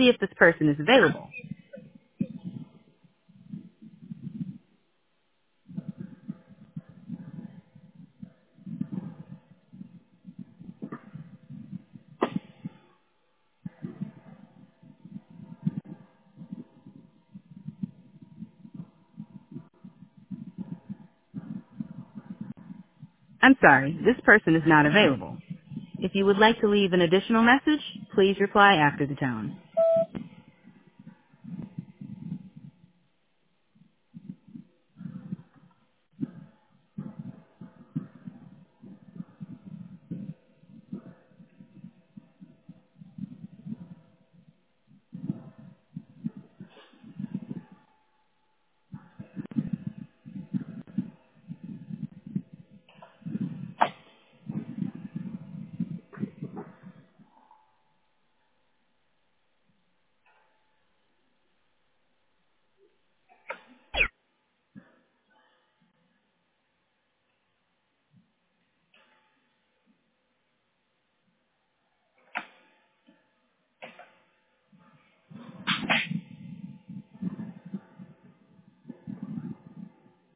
see if this person is available. I'm sorry, this person is not available. If you would like to leave an additional message, please reply after the tone.